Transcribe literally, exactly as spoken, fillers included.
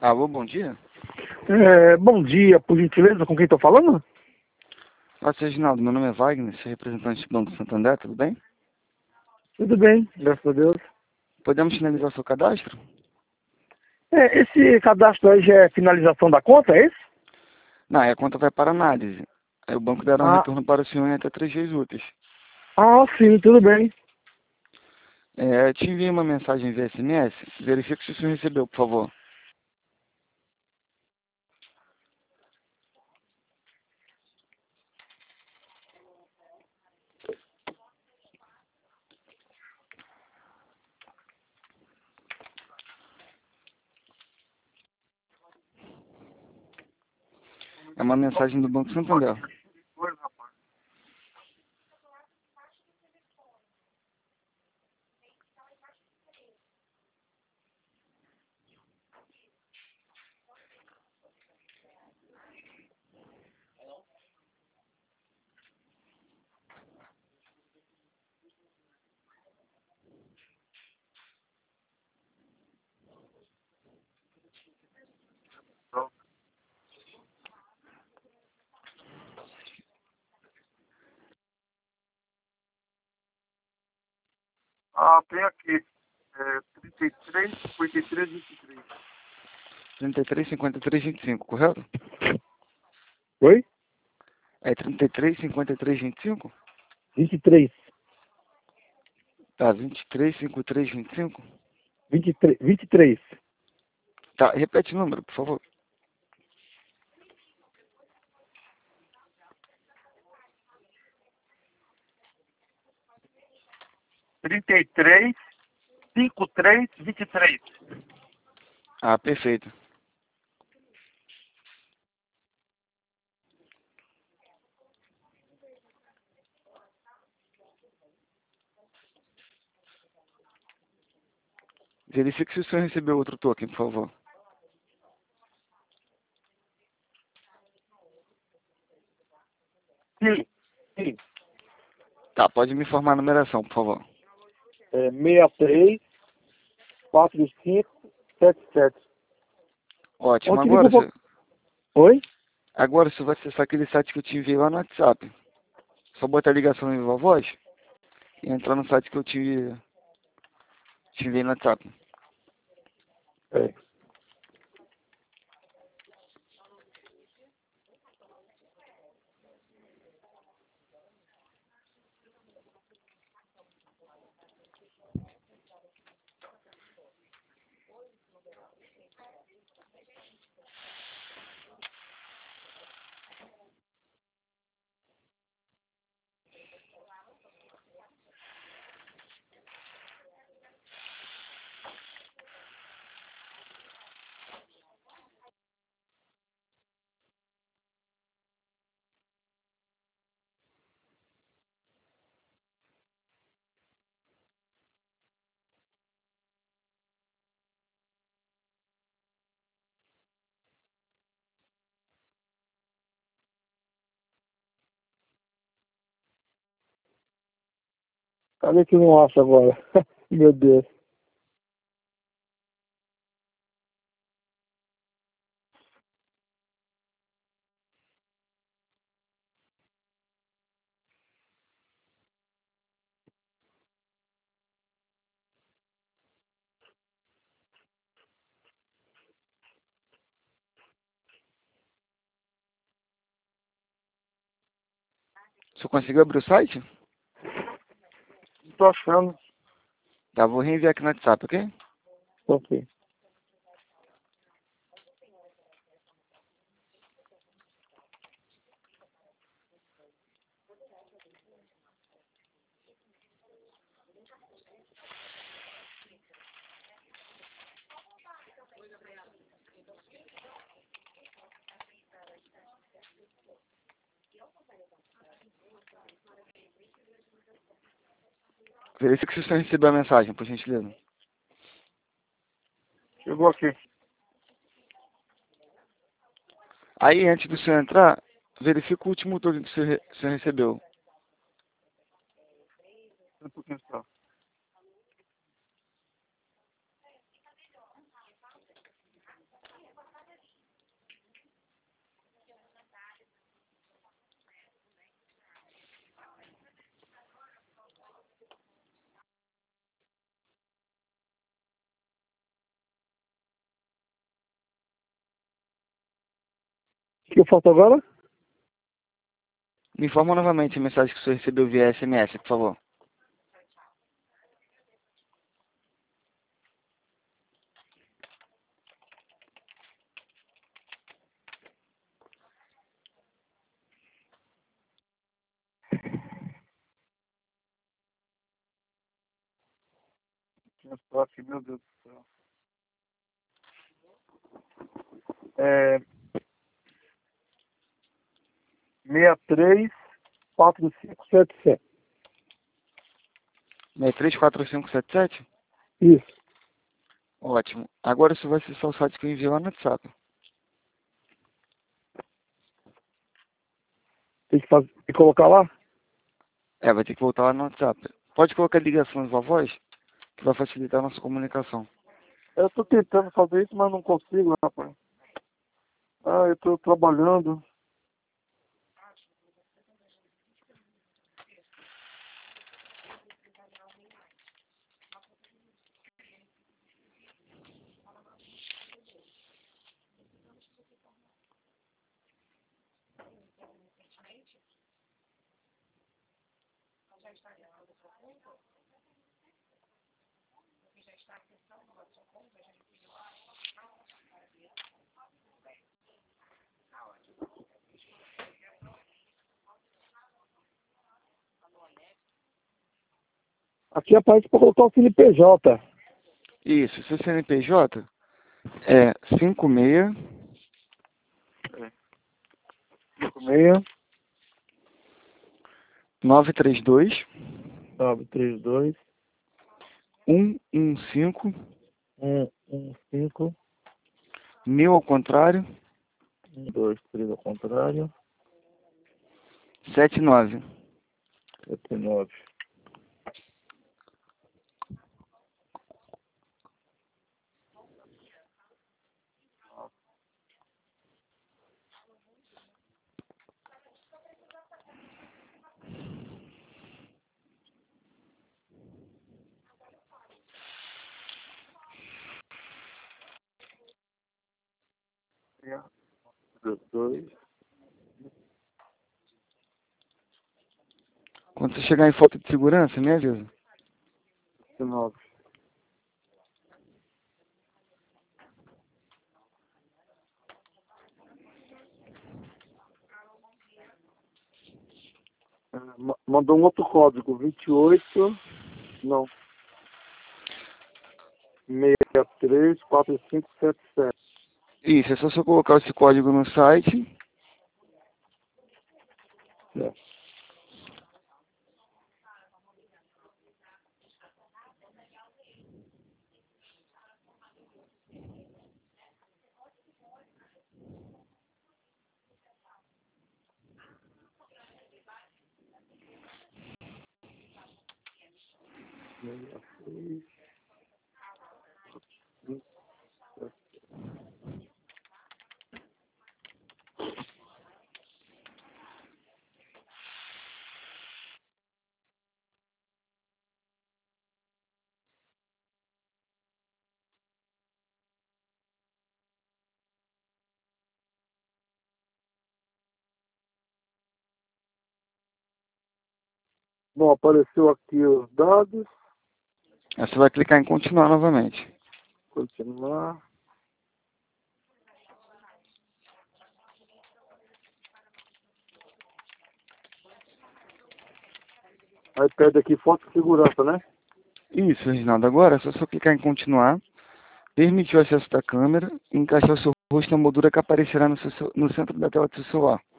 Alô, bom dia. É, bom dia, por gentileza, com quem estou falando? Olá, seu Reginaldo, meu nome é Wagner, sou representante do Banco Santander, tudo bem? Tudo bem, graças a Deus. Podemos finalizar seu cadastro? É, esse cadastro aí já é finalização da conta, é esse? Não, aí a conta vai para análise. Aí o banco dará um Ah, retorno para o senhor em até três dias úteis. ah, sim, tudo bem. É, te enviei uma mensagem via S M S, verifique se o senhor recebeu, por favor. É uma mensagem do Banco Santander. Ah, tem aqui. É, trinta e três, cinquenta e três, vinte e três. trinta e três, cinquenta e três, vinte e cinco, correto? Oi? É trinta e três, cinquenta e três, vinte e cinco? vinte e três. Tá, vinte e três, cinquenta e três, vinte e cinco? vinte e três. vinte e três. Tá, repete o número, por favor. trinta e três, cinquenta e três, vinte e três. Ah, perfeito. Verifique se o senhor recebeu outro token, por favor. Sim, sim. Tá, pode me informar a numeração, por favor. É seis três, quatro cinco, sete sete. Ótimo. Ontem ligou Agora, pra... você, Oi? agora você vai acessar aquele site que eu te enviei lá no WhatsApp. Só botar a ligação em viva voz e entrar no site que eu te, te enviei no WhatsApp. É. Cadê que eu não acho agora? Meu Deus. Você conseguiu abrir o site? Não tô achando. Tá, vou reenviar aqui no WhatsApp, ok? Ok. Verifique se o senhor recebeu a mensagem, por gentileza. Chegou aqui. Aí, antes do senhor entrar, verifique o último token que o senhor, re- o senhor recebeu. Um pouquinho só. que eu faço agora? Me informa novamente a mensagem que o senhor recebeu via S M S, por favor. Aqui, meu Deus do céu. É... seis três quatro cinco sete sete. seis três quatro cinco sete sete? Isso. Ótimo. Agora isso vai ser só o site que eu enviei lá no WhatsApp. Tem que, fazer, tem que colocar lá? É, vai ter que voltar lá no WhatsApp. Pode colocar ligações à voz, que vai facilitar a nossa comunicação. Eu tô tentando fazer isso, mas não consigo, rapaz. Ah, eu tô trabalhando. Aqui aparece para colocar o C N P J. Isso, seu C N P J é cinco seis cinco seis nove três dois nove três dois um um cinco um um cinco mil ao contrário um dois três ao contrário sete nove. sete nove. dois. Quando você chegar em falta de segurança, me avisa. nove. É, ma- mandou um outro código, vinte e oito, não, seis três quatro cinco sete sete. Isso, é só você colocar esse código no site. É. Bom, apareceu aqui os dados. Aí você vai clicar em continuar novamente. Continuar. Aí pede aqui foto de segurança, né? Isso, Reginaldo. Agora é só você clicar em continuar, permitir o acesso da câmera e encaixar o seu rosto na moldura que aparecerá no, seu, no centro da tela do seu celular.